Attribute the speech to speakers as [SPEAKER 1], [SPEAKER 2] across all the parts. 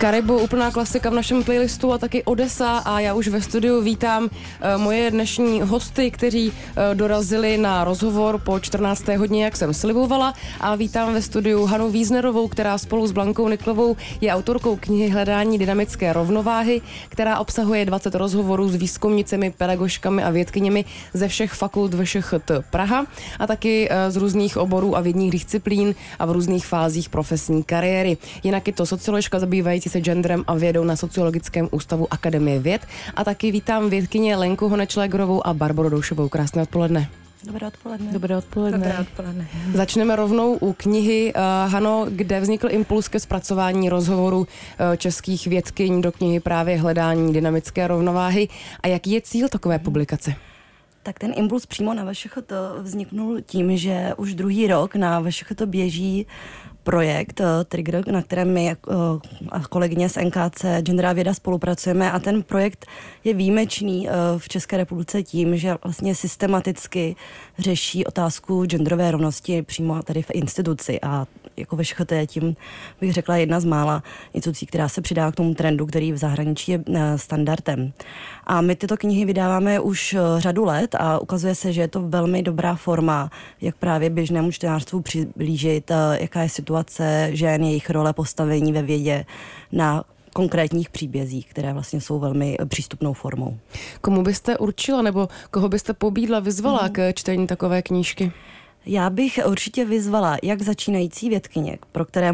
[SPEAKER 1] Caribou, úplná klasika v našem playlistu a taky Odessa a já už ve studiu vítám moje dnešní hosty, kteří dorazili na rozhovor po 14. hodině, jak jsem slibovala, a vítám ve studiu Hanu Wiesnerovou, která spolu s Blankou Niklovou je autorkou knihy Hledání dynamické rovnováhy, která obsahuje 20 rozhovorů s výzkumnicemi, pedagožkami a vědkyněmi ze všech fakult VŠHT Praha a taky z různých oborů a vědních disciplín a v různých fázích profesní kariéry. Jinak je to socioložka zabývající se genderem a vědou na Sociologickém ústavu Akademie věd a taky vítám vědkyně Lenku Honečlegrovou a Barboru Doušovou. Krásné odpoledne.
[SPEAKER 2] Dobré odpoledne.
[SPEAKER 1] Dobré odpoledne.
[SPEAKER 2] Dobré odpoledne.
[SPEAKER 1] Začneme rovnou u knihy. Hano, kde vznikl impuls ke zpracování rozhovorů českých vědkyň do knihy právě Hledání dynamické rovnováhy a jaký je cíl takové publikace?
[SPEAKER 2] Tak ten impuls přímo na VŠHT vzniknul tím, že už druhý rok na VŠHT běží projekt Trigger, na kterém my a kolegyně z NKC Gender a věda spolupracujeme a ten projekt je výjimečný v České republice tím, že vlastně systematicky řeší otázku genderové rovnosti přímo tady v instituci a jako VŠHT je tím, bych řekla, jedna z mála institucí, která se přidá k tomu trendu, který v zahraničí je standardem. A my tyto knihy vydáváme už řadu let a ukazuje se, že je to velmi dobrá forma, jak právě běžnému čtenářstvu přiblížit, jaká je situace žen, jejich role, postavení ve vědě na konkrétních příbězích, které vlastně jsou velmi přístupnou formou.
[SPEAKER 1] Komu byste určila nebo koho byste pobídla, vyzvala k čtení takové knížky?
[SPEAKER 2] Já bych určitě vyzvala jak začínající vědkyně, pro které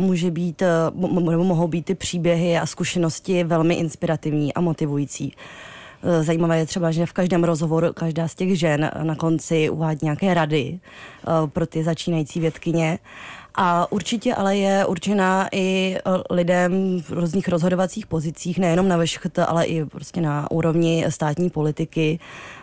[SPEAKER 2] mohou být ty příběhy a zkušenosti velmi inspirativní a motivující. Zajímavé je třeba, že v každém rozhovoru každá z těch žen na konci uvádí nějaké rady pro ty začínající vědkyně. A určitě ale je určená i lidem v různých rozhodovacích pozicích, nejenom na VŠHT, ale i prostě na úrovni státní politiky,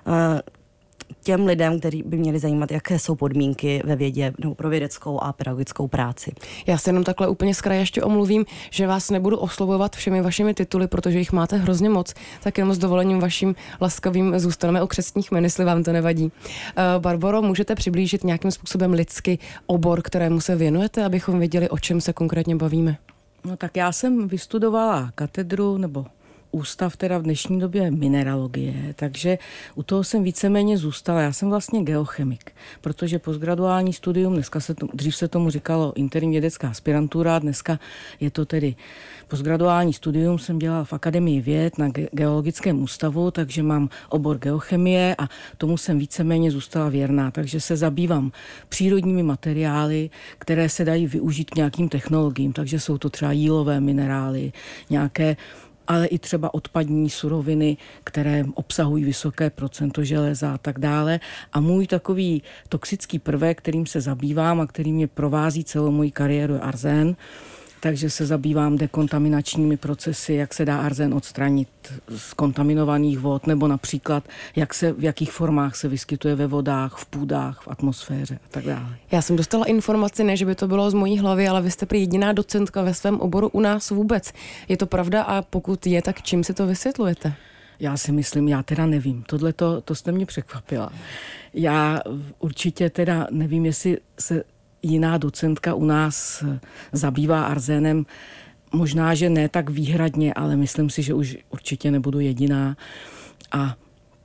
[SPEAKER 2] těm lidem, kteří by měli zajímat, jaké jsou podmínky ve vědě nebo pro vědeckou a pedagogickou práci.
[SPEAKER 1] Já se jenom takhle úplně z kraje ještě omluvím, že vás nebudu oslovovat všemi vašimi tituly, protože jich máte hrozně moc, tak jenom s dovolením vaším laskavým zůstaneme u křestních jmen, jestli vám to nevadí. Barboro, můžete přiblížit nějakým způsobem lidsky obor, kterému se věnujete, abychom věděli, o čem se konkrétně bavíme?
[SPEAKER 3] No tak já jsem vystudovala katedru nebo ústav teda v dnešní době mineralogie, takže u toho jsem víceméně zůstala. Já jsem vlastně geochemik, protože postgraduální studium, dřív se tomu říkalo interní vědecká aspirantura, dneska je to tedy postgraduální studium, jsem dělala v Akademii věd na geologickém ústavu, takže mám obor geochemie a tomu jsem víceméně zůstala věrná, takže se zabývám přírodními materiály, které se dají využít k nějakým technologiím, takže jsou to třeba jílové minerály, nějaké ale i třeba odpadní suroviny, které obsahují vysoké procento železa a tak dále. A můj takový toxický prvek, kterým se zabývám a který mě provází celou moji kariéru, je arzén. Takže se zabývám dekontaminačními procesy, jak se dá arzén odstranit z kontaminovaných vod, nebo například, v jakých formách se vyskytuje ve vodách, v půdách, v atmosféře a tak dále.
[SPEAKER 1] Já jsem dostala informaci, ne, že by to bylo z mojí hlavy, ale vy jste prý jediná docentka ve svém oboru u nás vůbec. Je to pravda a pokud je, tak čím si to vysvětlujete?
[SPEAKER 3] Já si myslím, já teda nevím. To jste mě překvapila. Já určitě teda nevím, jestli se jiná docentka u nás zabývá arzénem. Možná, že ne tak výhradně, ale myslím si, že už určitě nebudu jediná. A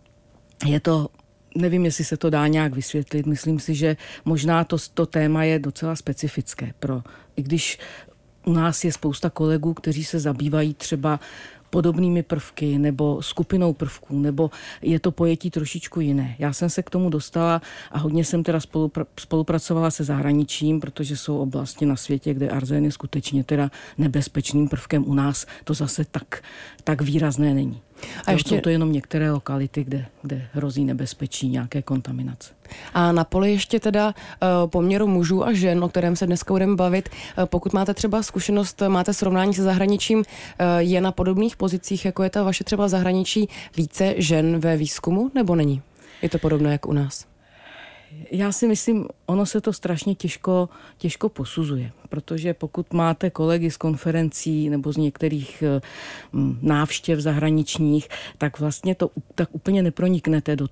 [SPEAKER 3] je to, nevím, jestli se to dá nějak vysvětlit, myslím si, že možná to téma je docela specifické. I když u nás je spousta kolegů, kteří se zabývají třeba podobnými prvky nebo skupinou prvků, nebo je to pojetí trošičku jiné. Já jsem se k tomu dostala a hodně jsem teda spolupracovala se zahraničím, protože jsou oblasti na světě, kde arzén je skutečně teda nebezpečným prvkem. U nás to zase tak výrazné není. A ještě jsou to jenom některé lokality, kde hrozí nebezpečí nějaké kontaminace.
[SPEAKER 1] A na poli ještě teda poměru mužů a žen, o kterém se dneska budeme bavit. Pokud máte třeba zkušenost, máte srovnání se zahraničím, je na podobných pozicích, jako je ta vaše třeba zahraničí, více žen ve výzkumu, nebo není? Je to podobné jak u nás?
[SPEAKER 3] Já si myslím, ono se to strašně těžko posuzuje, protože pokud máte kolegy z konferencí nebo z některých návštěv zahraničních, tak vlastně tak úplně neproniknete do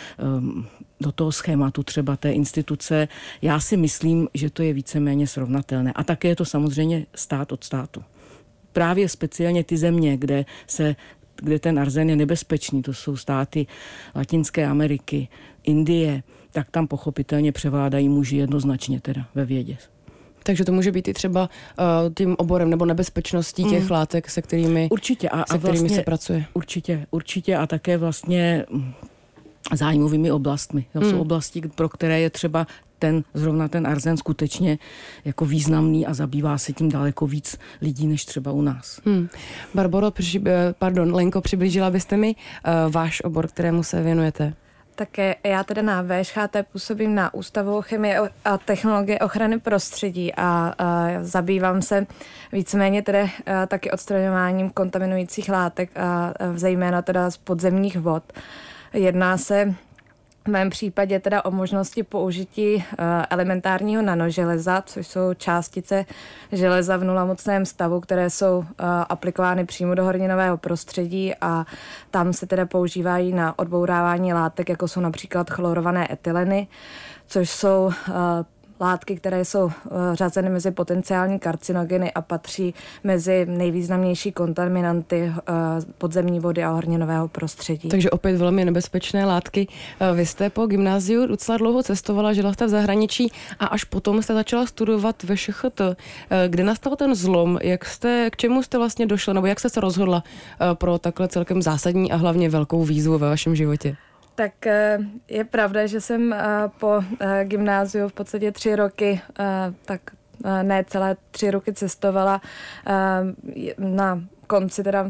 [SPEAKER 3] toho schématu třeba té instituce. Já si myslím, že to je víceméně srovnatelné. A také je to samozřejmě stát od státu. právě speciálně ty země, kde ten arzen je nebezpečný, to jsou státy Latinské Ameriky, Indie, tak tam pochopitelně převládají muži jednoznačně teda ve vědě.
[SPEAKER 1] Takže to může být i třeba tím oborem nebo nebezpečností těch látek, se kterými, kterými se pracuje.
[SPEAKER 3] Určitě a také vlastně zájmovými oblastmi. Jsou oblasti, pro které je třeba zrovna ten arzen skutečně jako významný a zabývá se tím daleko víc lidí, než třeba u nás.
[SPEAKER 1] Barboro, Lenko, přiblížila byste mi váš obor, kterému se věnujete?
[SPEAKER 4] Tak já teda na VŠHT působím na Ústavu chemie a technologie ochrany prostředí a zabývám se víceméně teda taky odstraňováním kontaminujících látek a zejména teda z podzemních vod. Jedná se v mém případě teda o možnosti použití elementárního nanoželeza, což jsou částice železa v nulomocném stavu, které jsou aplikovány přímo do horninového prostředí a tam se teda používají na odbourávání látek, jako jsou například chlorované etyleny, což jsou látky, které jsou řazeny mezi potenciální karcinogeny a patří mezi nejvýznamnější kontaminanty podzemní vody a horninového prostředí.
[SPEAKER 1] Takže opět velmi nebezpečné látky. Vy jste po gymnáziu docela dlouho cestovala, žila jste v zahraničí a až potom jste začala studovat ve ŠCHT. Kde nastal ten zlom? K čemu jste vlastně došla, nebo jak jste se rozhodla pro takhle celkem zásadní a hlavně velkou výzvu ve vašem životě?
[SPEAKER 4] Tak je pravda, že jsem po gymnáziu v podstatě 3 roky, ne celé 3 roky cestovala. Na konci teda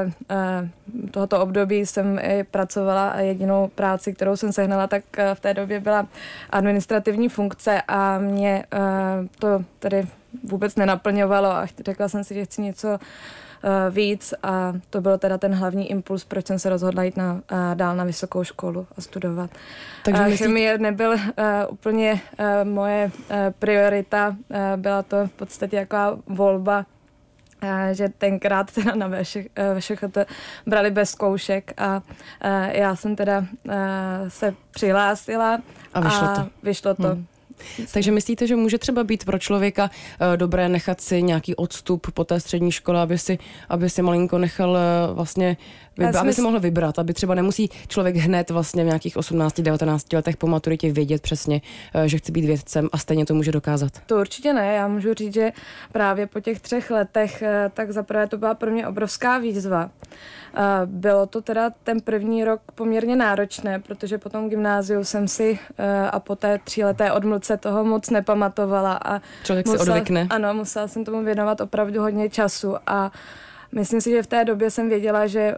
[SPEAKER 4] tohoto období jsem i pracovala a jedinou práci, kterou jsem sehnala, tak v té době byla administrativní funkce a mě to tedy vůbec nenaplňovalo a řekla jsem si, že chci něco víc a to byl teda ten hlavní impuls, proč jsem se rozhodla jít dál na vysokou školu a studovat. Takže chemie nebyl úplně moje priorita, byla to v podstatě jaká volba, že tenkrát teda na VŠCHT brali bez zkoušek a já jsem teda se přihlásila
[SPEAKER 1] a vyšlo to. Takže myslíte, že může třeba být pro člověka dobré nechat si nějaký odstup po té střední škole, aby si malinko nechal vlastně, aby si mohl vybrat, aby třeba nemusí člověk hned vlastně v nějakých 18-19 letech po maturitě vědět přesně, že chce být vědcem a stejně to může dokázat?
[SPEAKER 4] To určitě ne, já můžu říct, že právě po těch 3 letech, tak zaprvé to byla pro mě obrovská výzva. Bylo to teda ten první rok poměrně náročné, protože po tom gymnáziu jsem si a po té 3leté odmlce toho moc nepamatovala. A
[SPEAKER 1] člověk se odvykne.
[SPEAKER 4] Ano, musela jsem tomu věnovat opravdu hodně času a myslím si, že v té době jsem věděla, že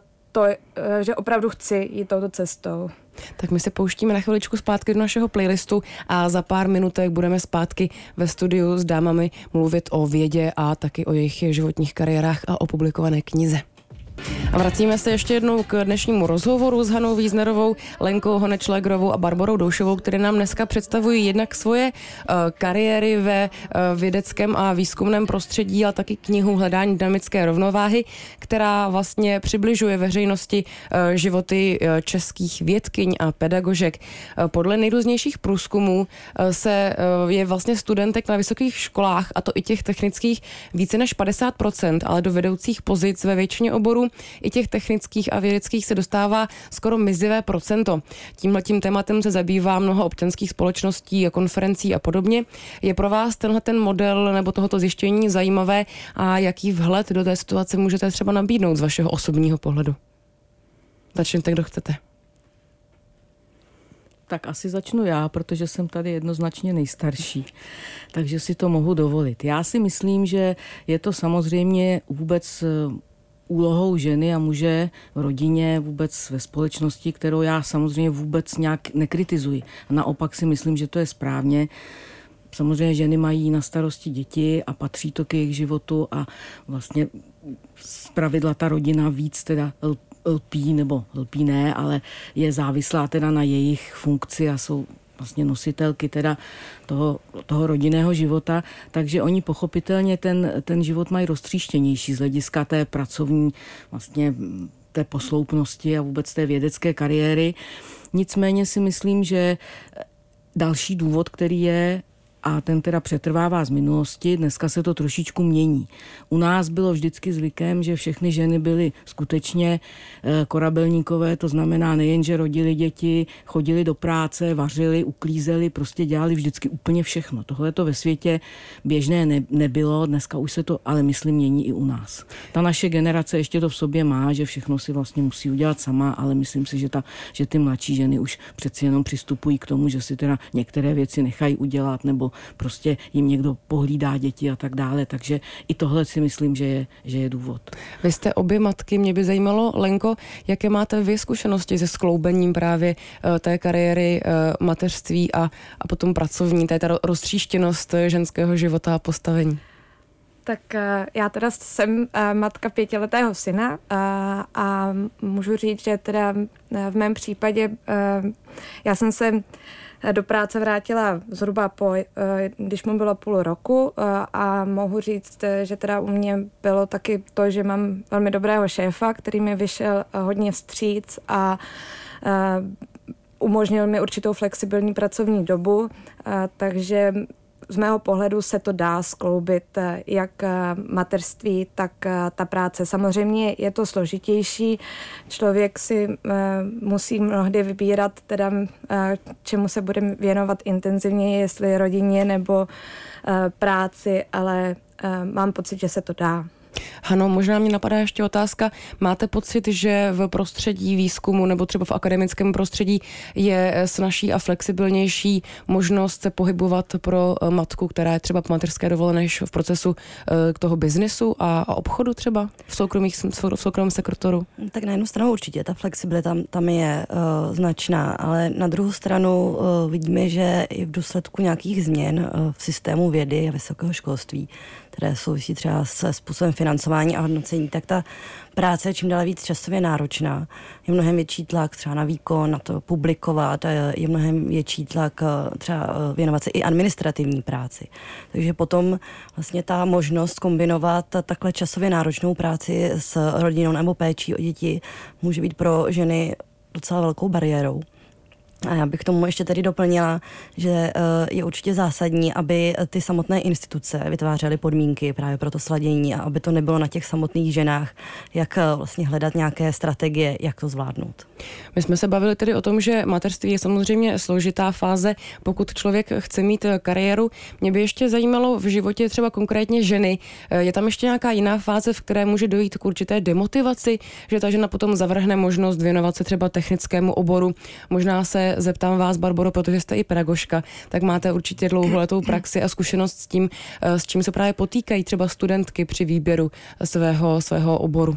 [SPEAKER 4] opravdu chci jít touto cestou.
[SPEAKER 1] Tak my se pouštíme na chviličku zpátky do našeho playlistu a za pár minutek budeme zpátky ve studiu s dámami mluvit o vědě a taky o jejich životních kariérách a o publikované knize. A vracíme se ještě jednou k dnešnímu rozhovoru s Hanou Víznerovou, Lenkou Honečlegrovou a Barborou Doušovou, které nám dneska představují jednak svoje kariéry ve vědeckém a výzkumném prostředí, ale taky knihu Hledání dynamické rovnováhy, která vlastně přibližuje veřejnosti životy českých vědkyň a pedagožek. Podle nejrůznějších průzkumů je vlastně studentek na vysokých školách, a to i těch technických, více než 50%, ale do vedoucích pozic ve většině oborů i těch technických a vědeckých se dostává skoro mizivé procento. Tímhletím tématem se zabývá mnoho občanských společností a konferencí a podobně. Je pro vás tenhle ten model nebo tohoto zjištění zajímavé a jaký vhled do té situace můžete třeba nabídnout z vašeho osobního pohledu? Začněte, kdo chcete.
[SPEAKER 3] Tak asi začnu já, protože jsem tady jednoznačně nejstarší, takže si to mohu dovolit. Já si myslím, že je to samozřejmě vůbec úlohou ženy a muže v rodině, vůbec ve společnosti, kterou já samozřejmě vůbec nějak nekritizuji. Naopak si myslím, že to je správně. Samozřejmě ženy mají na starosti děti a patří to k jejich životu a vlastně zpravidla ta rodina víc teda lpí, nebo lpí ne, ale je závislá teda na jejich funkci a jsou vlastně nositelky teda toho rodinného života, takže oni pochopitelně ten život mají roztříštěnější z hlediska té pracovní vlastně té posloupnosti a vůbec té vědecké kariéry. Nicméně si myslím, že další důvod, který je a ten teda přetrvává z minulosti, dneska se to trošičku mění. U nás bylo vždycky zvykem, že všechny ženy byly skutečně korabelníkové, to znamená nejen, že rodili děti, chodili do práce, vařili, uklízeli, prostě dělali vždycky úplně všechno. Tohle to ve světě běžné nebylo, dneska už se to, ale myslím, mění i u nás. Ta naše generace ještě to v sobě má, že všechno si vlastně musí udělat sama, ale myslím si, že ty mladší ženy už přeci jenom přistupují k tomu, že si teda některé věci nechají udělat, nebo prostě jim někdo pohlídá děti a tak dále, takže i tohle si myslím, že je důvod.
[SPEAKER 1] Vy jste obě matky, mě by zajímalo, Lenko, jaké máte vy zkušenosti se skloubením právě té kariéry, mateřství a potom pracovní, ta roztříštěnost ženského života a postavení?
[SPEAKER 4] Tak já teda jsem matka 5letého syna a můžu říct, že teda v mém případě já jsem se do práce vrátila zhruba když mu bylo půl roku a mohu říct, že teda u mě bylo taky to, že mám velmi dobrého šéfa, který mi vyšel hodně vstříc a umožnil mi určitou flexibilní pracovní dobu, takže z mého pohledu se to dá skloubit jak mateřství, tak ta práce. Samozřejmě je to složitější. Člověk si musí mnohdy vybírat, teda, čemu se bude věnovat intenzivně, jestli rodině nebo práci, ale mám pocit, že se to dá.
[SPEAKER 1] Hano, možná mě napadá ještě otázka. Máte pocit, že v prostředí výzkumu nebo třeba v akademickém prostředí je snazší a flexibilnější možnost se pohybovat pro matku, která je třeba po mateřské dovolené v procesu toho biznesu a obchodu třeba v soukromém sektoru? Tak
[SPEAKER 2] na jednu stranu určitě ta flexibilita tam je značná, ale na druhou stranu vidíme, že i v důsledku nějakých změn v systému vědy a vysokého školství, které souvisí třeba se způsobem financování a hodnocení, tak ta práce je čím dál víc časově náročná. Je mnohem větší tlak třeba na výkon, na to publikovat, je mnohem větší tlak třeba věnovat se i administrativní práci. Takže potom vlastně ta možnost kombinovat takhle časově náročnou práci s rodinou nebo péčí o děti může být pro ženy docela velkou bariérou. A já bych tomu ještě tedy doplnila, že je určitě zásadní, aby ty samotné instituce vytvářely podmínky právě pro to sladění a aby to nebylo na těch samotných ženách, jak vlastně hledat nějaké strategie, jak to zvládnout.
[SPEAKER 1] My jsme se bavili tedy o tom, že mateřství je samozřejmě složitá fáze, pokud člověk chce mít kariéru. Mě by ještě zajímalo v životě třeba konkrétně ženy. Je tam ještě nějaká jiná fáze, v které může dojít k určité demotivaci, že ta žena potom zavrhne možnost věnovat se třeba technickému oboru. Možná se zeptám vás, Barboro, protože jste i pedagožka, tak máte určitě dlouholetou praxi a zkušenost s tím, s čím se právě potýkají třeba studentky při výběru svého oboru.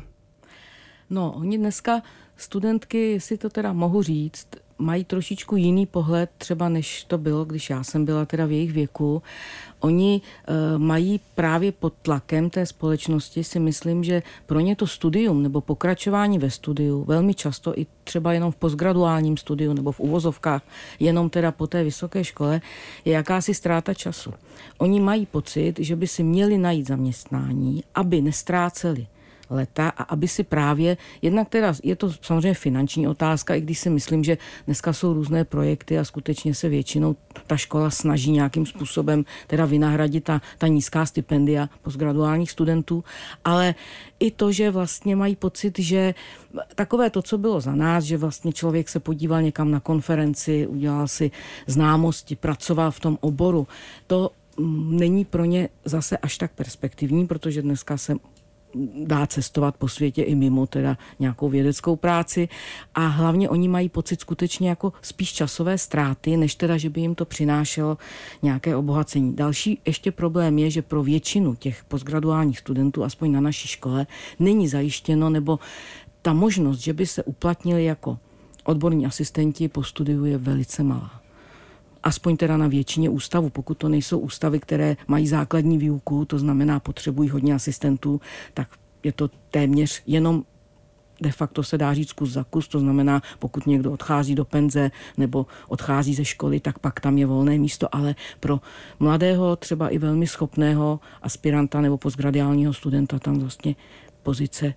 [SPEAKER 3] No, oni dneska studentky, jestli to teda mohu říct, mají trošičku jiný pohled třeba, než to bylo, když já jsem byla teda v jejich věku. Oni mají právě pod tlakem té společnosti, si myslím, že pro ně to studium nebo pokračování ve studiu, velmi často i třeba jenom v postgraduálním studiu nebo v uvozovkách, jenom teda po té vysoké škole, je jakási ztráta času. Oni mají pocit, že by si měli najít zaměstnání, aby nestráceli leta a aby si právě, jednak teda je to samozřejmě finanční otázka, i když si myslím, že dneska jsou různé projekty a skutečně se většinou ta škola snaží nějakým způsobem teda vynahradit ta nízká stipendia postgraduálních studentů, ale i to, že vlastně mají pocit, že takové to, co bylo za nás, že vlastně člověk se podíval někam na konferenci, udělal si známosti, pracoval v tom oboru, to není pro ně zase až tak perspektivní, protože dneska se dá cestovat po světě i mimo teda nějakou vědeckou práci a hlavně oni mají pocit skutečně jako spíš časové ztráty, než teda, že by jim to přinášelo nějaké obohacení. Další ještě problém je, že pro většinu těch postgraduálních studentů, aspoň na naší škole, není zajištěno, nebo ta možnost, že by se uplatnili jako odborní asistenti po studiu je velice malá. Aspoň teda na většině ústavů, pokud to nejsou ústavy, které mají základní výuku, to znamená potřebují hodně asistentů, tak je to téměř jenom de facto se dá říct kus za kus, to znamená, pokud někdo odchází do penze nebo odchází ze školy, tak pak tam je volné místo, ale pro mladého, třeba i velmi schopného aspiranta nebo postgradiálního studenta tam vlastně pozice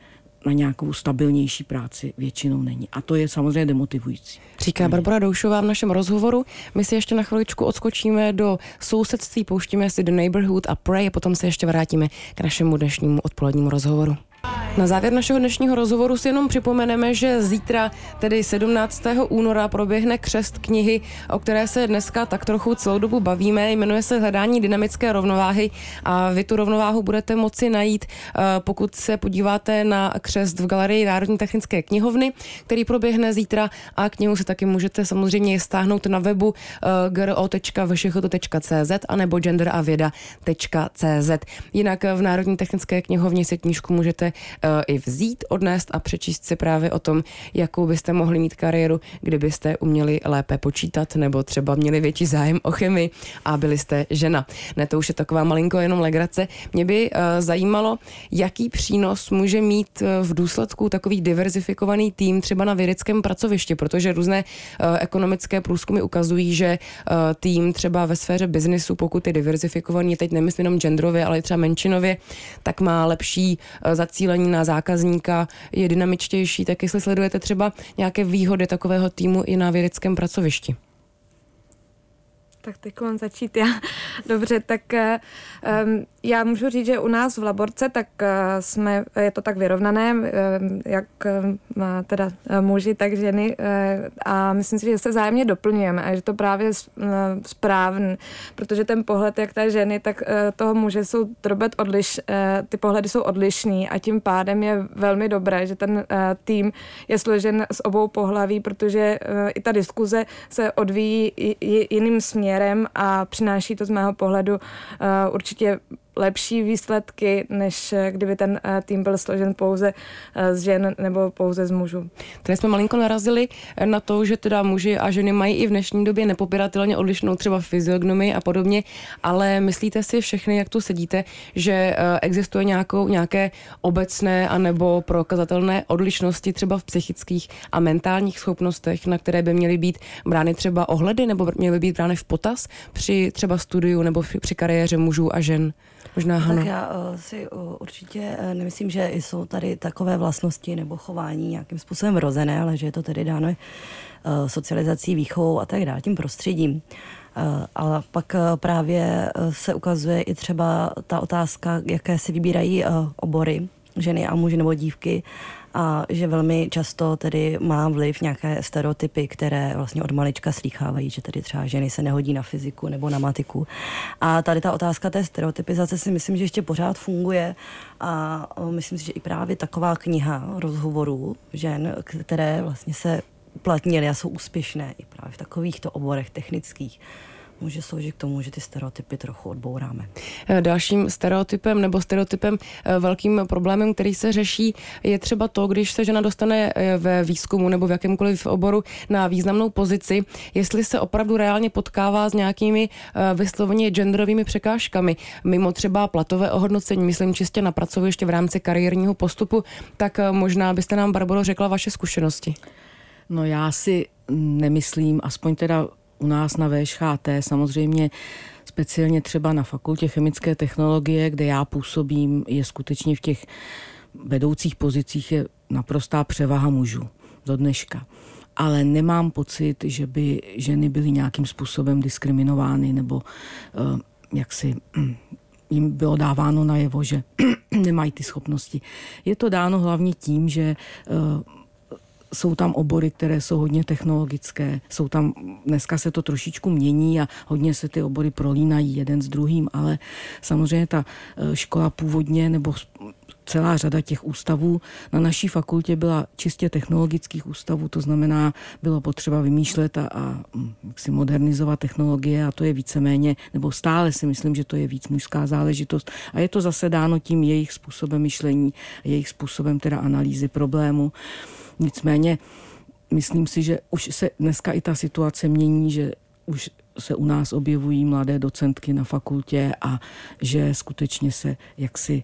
[SPEAKER 3] na nějakou stabilnější práci většinou není. A to je samozřejmě demotivující.
[SPEAKER 1] Říká Barbora Doušová v našem rozhovoru. My si ještě na chviličku odskočíme do sousedství, pouštíme si do Neighborhood a Pray a potom se ještě vrátíme k našemu dnešnímu odpolednímu rozhovoru. Na závěr našeho dnešního rozhovoru si jenom připomeneme, že zítra, tedy 17. února, proběhne křest knihy, o které se dneska tak trochu celou dobu bavíme. Jmenuje se Hledání dynamické rovnováhy a vy tu rovnováhu budete moci najít, pokud se podíváte na křest v Galerii Národní technické knihovny, který proběhne zítra, a knihu si taky můžete samozřejmě stáhnout na webu gro.všechto.cz anebo genderaveda.cz. Jinak v Národní technické knihovně si knížku můžete i vzít, odnést a přečíst si právě o tom, jakou byste mohli mít kariéru, kdybyste uměli lépe počítat nebo třeba měli větší zájem o chemii a byli jste žena. Ne, to už je taková malinko jenom legrace. Mě by zajímalo, jaký přínos může mít v důsledku takový diverzifikovaný tým třeba na vědeckém pracovišti, protože různé ekonomické průzkumy ukazují, že tým třeba ve sféře biznisu, pokud je diverzifikovaný, teď nemyslím jenom genderově, ale i třeba menšinově, tak má lepší zacílení na zákazníka, je dynamičtější, tak jestli sledujete třeba nějaké výhody takového týmu i na vědeckém pracovišti.
[SPEAKER 4] Tak teď mám začít já. Dobře, tak já můžu říct, že u nás v laborce tak je to tak vyrovnané, jak teda muži, tak ženy, a myslím si, že se vzájemně doplňujeme a že to právě správný, protože ten pohled jak té ženy, tak toho muže jsou ty pohledy jsou odlišný a tím pádem je velmi dobré, že ten tým je složen z obou pohlaví, protože i ta diskuze se odvíjí jiným směrem a přináší to z mého pohledu určitě lepší výsledky, než kdyby ten tým byl složen pouze z žen nebo pouze z mužů.
[SPEAKER 1] Tady jsme malinko narazili na to, že teda muži a ženy mají i v dnešní době nepopiratelně odlišnou třeba fyziognomii a podobně, ale myslíte si všechny, jak tu sedíte, že existuje nějaké obecné anebo prokazatelné odlišnosti třeba v psychických a mentálních schopnostech, na které by měly být brány třeba ohledy nebo měly být brány v potaz při třeba studiu nebo při kariéře mužů a žen? Možná Hano.
[SPEAKER 2] Tak já si určitě nemyslím, že jsou tady takové vlastnosti nebo chování nějakým způsobem vrozené, ale že je to tedy dáno socializací, výchovou a tak dále, tím prostředím. Ale pak právě se ukazuje i třeba ta otázka, jaké si vybírají obory, ženy a muži nebo dívky, a že velmi často tedy má vliv nějaké stereotypy, které vlastně od malička slýchávají, že tedy třeba ženy se nehodí na fyziku nebo na matiku. A tady ta otázka té stereotypizace si myslím, že ještě pořád funguje a myslím si, že i právě taková kniha rozhovorů žen, které vlastně se uplatnily a jsou úspěšné i právě v takovýchto oborech technických, může sloužit k tomu, že ty stereotypy trochu odbouráme.
[SPEAKER 1] Dalším stereotypem velkým problémem, který se řeší, je třeba to, když se žena dostane ve výzkumu nebo v jakémkoliv oboru na významnou pozici, jestli se opravdu reálně potkává s nějakými vysloveně genderovými překážkami, mimo třeba platové ohodnocení, myslím čistě na pracoviště v rámci kariérního postupu, tak možná byste nám, Barboro, řekla vaše zkušenosti.
[SPEAKER 3] No já si nemyslím, aspoň teda u nás na VŠHT, samozřejmě speciálně třeba na fakultě chemické technologie, kde já působím, je skutečně v těch vedoucích pozicích je naprostá převaha mužů do dneška. Ale nemám pocit, že by ženy byly nějakým způsobem diskriminovány nebo jaksi jim bylo dáváno najevo, že nemají ty schopnosti. Je to dáno hlavně tím, že jsou tam obory, které jsou hodně technologické, dneska se to trošičku mění a hodně se ty obory prolínají jeden s druhým, ale samozřejmě ta škola původně nebo celá řada těch ústavů na naší fakultě byla čistě technologických ústavů, to znamená, bylo potřeba vymýšlet a si modernizovat technologie a to je víceméně, nebo stále si myslím, že to je víc mužská záležitost a je to zase dáno tím jejich způsobem myšlení, jejich způsobem teda analýzy problému. Nicméně myslím si, že už se dneska i ta situace mění, že už se u nás objevují mladé docentky na fakultě a že skutečně se jaksi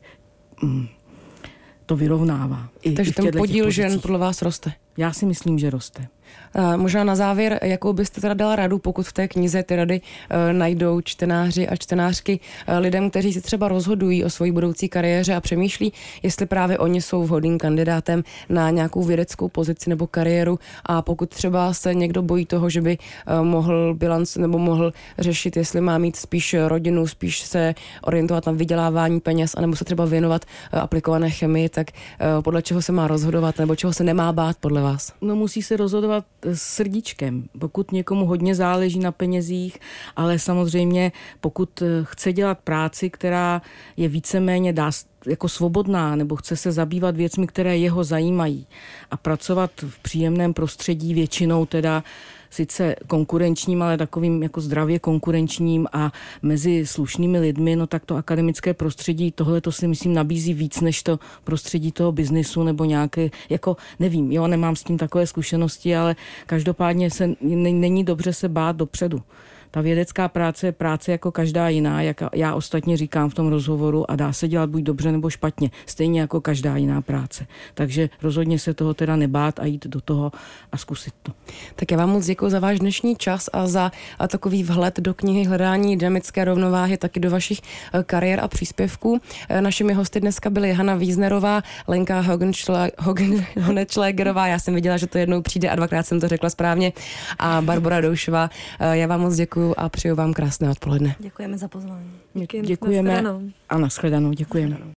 [SPEAKER 3] to vyrovnává.
[SPEAKER 1] Takže ten podíl žen podle vás roste?
[SPEAKER 3] Já si myslím, že roste.
[SPEAKER 1] Možná na závěr, jakou byste teda dala radu, pokud v té knize ty rady najdou čtenáři a čtenářky lidem, kteří si třeba rozhodují o své budoucí kariéře a přemýšlí, jestli právě oni jsou vhodným kandidátem na nějakou vědeckou pozici nebo kariéru, a pokud třeba se někdo bojí toho, že by mohl bilanc nebo mohl řešit, jestli má mít spíš rodinu, spíš se orientovat na vydělávání peněz, anebo se třeba věnovat aplikované chemii, tak podle čeho se má rozhodovat nebo čeho se nemá bát podle vás?
[SPEAKER 3] No, musí se rozhodovat s srdíčkem. Pokud někomu hodně záleží na penězích, ale samozřejmě pokud chce dělat práci, která je víceméně jako svobodná, nebo chce se zabývat věcmi, které jeho zajímají a pracovat v příjemném prostředí, většinou teda sice konkurenčním, ale takovým jako zdravě konkurenčním a mezi slušnými lidmi, no tak to akademické prostředí, tohle to si myslím nabízí víc než to prostředí toho biznisu nebo nějaké, jako nevím, jo, nemám s tím takové zkušenosti, ale každopádně není dobře se bát dopředu. Ta vědecká práce je práce jako každá jiná, jak já ostatně říkám v tom rozhovoru, a dá se dělat buď dobře nebo špatně, stejně jako každá jiná práce. Takže rozhodně se toho teda nebát a jít do toho a zkusit to.
[SPEAKER 1] Tak já vám moc děkuji za váš dnešní čas a za takový vhled do knihy Hledání dynamické rovnováhy, taky do vašich kariér a příspěvků. Našimi hosty dneska byly Hana Wiesnerová, Lenka Honetschlägerová, já jsem viděla, že to jednou přijde a dvakrát jsem to řekla správně, a Barbora Doušová. Já vám moc děkuji a přeju vám krásné odpoledne.
[SPEAKER 2] Děkujeme za pozvání.
[SPEAKER 3] Děkujeme a nashledanou. Děkujeme.